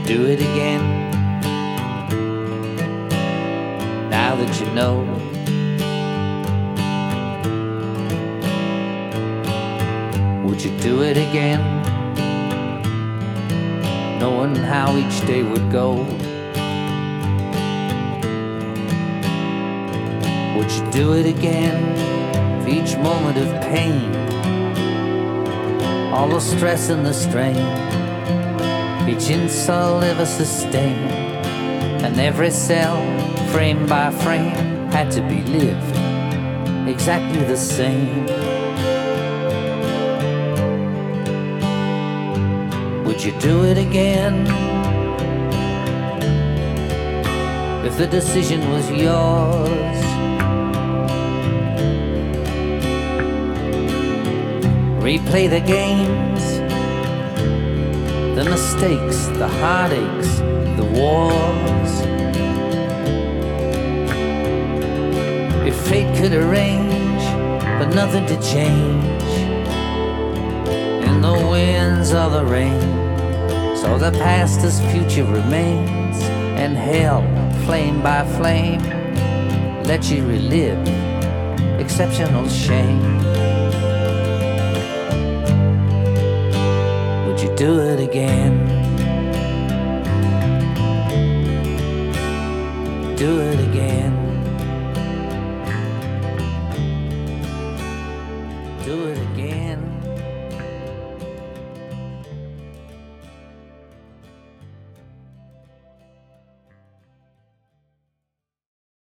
you do it again? Now that you know, would you do it again? Knowing how each day would go, would you do it again? For each moment of pain, all the stress and the strain, each insult ever sustained, and every cell, frame by frame, had to be lived exactly the same. Would you do it again? If the decision was yours, replay the games, the mistakes, the heartaches, the wars. If fate could arrange but nothing to change in the winds or the rain, so the past as future remains, and hell, flame by flame, let you relive exceptional shame. Would you do it again? Do it again.